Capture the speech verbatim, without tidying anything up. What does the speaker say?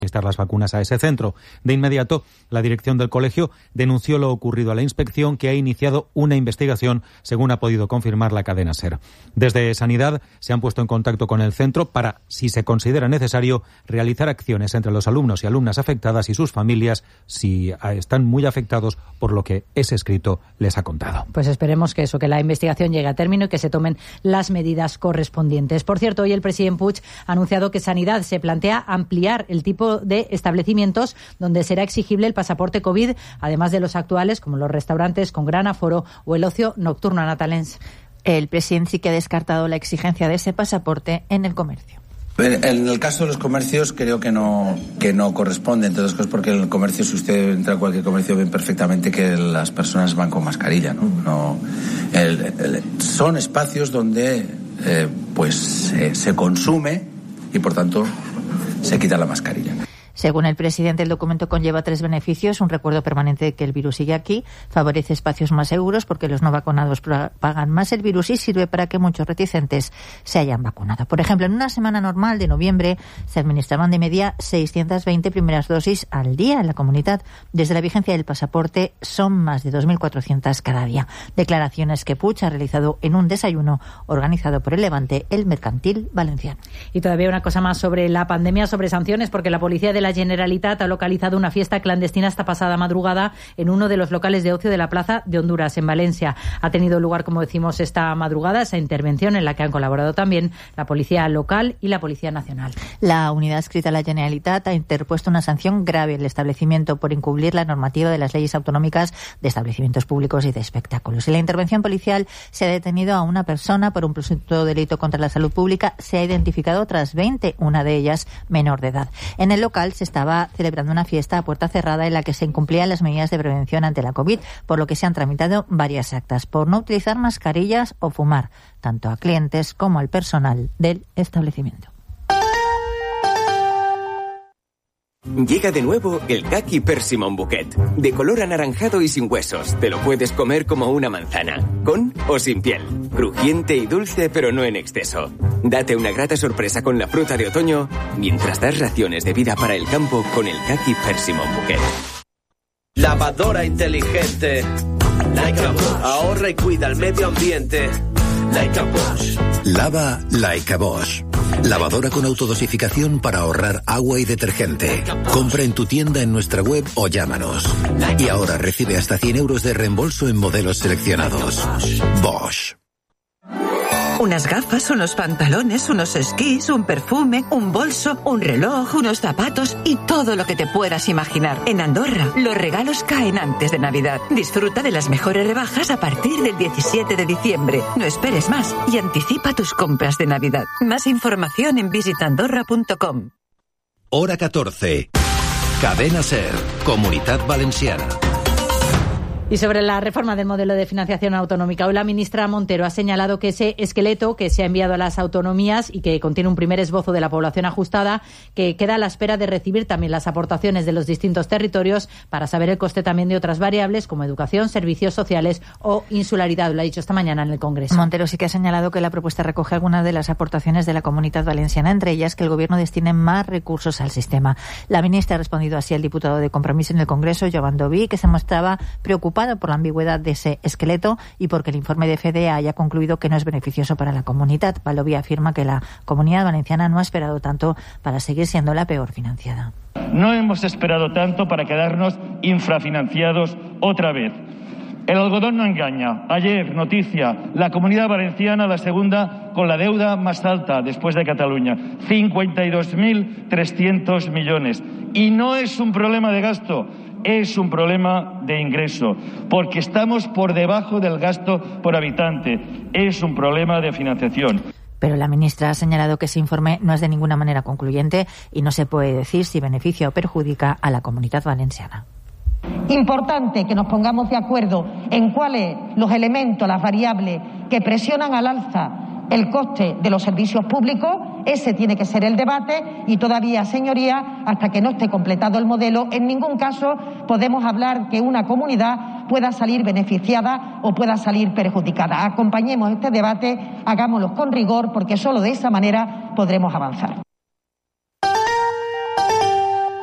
administrar las vacunas a ese centro. De inmediato, la dirección del colegio denunció lo ocurrido a la inspección, que ha iniciado una investigación, según ha podido confirmar la cadena SER. Desde Sanidad se han puesto en contacto con el centro para, si se considera necesario, realizar acciones entre los alumnos y alumnas afectadas y sus familias si están muy afectados por lo que ese escrito les ha contado. Pues esperemos que eso, que la investigación llegue a término y que se tomen las medidas correspondientes. Por cierto, hoy el presidente Puig ha anunciado que Sanidad se plantea ampliar el tipo de establecimientos donde será exigible el pasaporte COVID, además de los actuales, como los restaurantes con gran aforo o el ocio nocturno. Natalens. El presidente sí que ha descartado la exigencia de ese pasaporte en el comercio. En el caso de los comercios creo que no que no corresponde, entre otras cosas porque en el comercio, si usted entra a cualquier comercio, ven perfectamente que las personas van con mascarilla, ¿no? no el, el, son espacios donde eh, pues eh, se consume y por tanto se quita la mascarilla. Según el presidente, el documento conlleva tres beneficios: un recuerdo permanente de que el virus sigue aquí, favorece espacios más seguros porque los no vacunados pagan más el virus y sirve para que muchos reticentes se hayan vacunado. Por ejemplo, en una semana normal de noviembre se administraban de media seiscientas veinte primeras dosis al día en la comunidad. Desde la vigencia del pasaporte son más de dos mil cuatrocientas cada día. Declaraciones que Puig ha realizado en un desayuno organizado por el Levante, el Mercantil Valenciano. Y todavía una cosa más sobre la pandemia, sobre sanciones, porque la policía de la Generalitat ha localizado una fiesta clandestina esta pasada madrugada en uno de los locales de ocio de la Plaza de Honduras, en Valencia. Ha tenido lugar, como decimos, esta madrugada esa intervención en la que han colaborado también la Policía Local y la Policía Nacional. La unidad adscrita a la Generalitat ha interpuesto una sanción grave al establecimiento por incumplir la normativa de las leyes autonómicas de establecimientos públicos y de espectáculos. En la intervención policial se ha detenido a una persona por un presunto delito contra la salud pública. Se ha identificado otras veinte, una de ellas menor de edad. En el local se estaba celebrando una fiesta a puerta cerrada en la que se incumplían las medidas de prevención ante la COVID, por lo que se han tramitado varias actas por no utilizar mascarillas o fumar, tanto a clientes como al personal del establecimiento. Llega de nuevo el Kaki Persimmon Bouquet, de color anaranjado y sin huesos. Te lo puedes comer como una manzana, con o sin piel. Crujiente y dulce, pero no en exceso. Date una grata sorpresa con la fruta de otoño, mientras das raciones de vida para el campo con el Kaki Persimmon Bouquet. Lavadora inteligente. Like a Bosch. Ahorra y cuida el medio ambiente. Like a Bosch. Lava Like a Bosch. Lavadora con autodosificación para ahorrar agua y detergente. Compra en tu tienda, en nuestra web o llámanos. Y ahora recibe hasta cien euros de reembolso en modelos seleccionados. Bosch. Unas gafas, unos pantalones, unos esquís, un perfume, un bolso, un reloj, unos zapatos y todo lo que te puedas imaginar. En Andorra, los regalos caen antes de Navidad. Disfruta de las mejores rebajas a partir del diecisiete de diciembre. No esperes más y anticipa tus compras de Navidad. Más información en visit andorra punto com. Hora catorce. Cadena SER, Comunidad Valenciana. Y sobre la reforma del modelo de financiación autonómica, hoy la ministra Montero ha señalado que ese esqueleto que se ha enviado a las autonomías y que contiene un primer esbozo de la población ajustada, que queda a la espera de recibir también las aportaciones de los distintos territorios para saber el coste también de otras variables como educación, servicios sociales o insularidad. Lo ha dicho esta mañana en el Congreso. Montero sí que ha señalado que la propuesta recoge algunas de las aportaciones de la Comunidad Valenciana, entre ellas que el Gobierno destine más recursos al sistema. La ministra ha respondido así al diputado de Compromís en el Congreso, Joan Doví, que se mostraba preocupado por la ambigüedad de ese esqueleto y porque el informe de F E D E haya concluido que no es beneficioso para la comunidad. Baldoví afirma que la Comunidad Valenciana no ha esperado tanto para seguir siendo la peor financiada. No hemos esperado tanto para quedarnos infrafinanciados otra vez. El algodón no engaña. Ayer, noticia, la Comunidad Valenciana, la segunda con la deuda más alta después de Cataluña, cincuenta y dos mil trescientos millones. Y no es un problema de gasto, es un problema de ingreso, porque estamos por debajo del gasto por habitante. Es un problema de financiación. Pero la ministra ha señalado que ese informe no es de ninguna manera concluyente y no se puede decir si beneficia o perjudica a la Comunidad Valenciana. Importante que nos pongamos de acuerdo en cuáles los elementos, las variables que presionan al alza el coste de los servicios públicos. Ese tiene que ser el debate y todavía, señorías, hasta que no esté completado el modelo, en ningún caso podemos hablar que una comunidad pueda salir beneficiada o pueda salir perjudicada. Acompañemos este debate, hagámoslo con rigor, porque solo de esa manera podremos avanzar.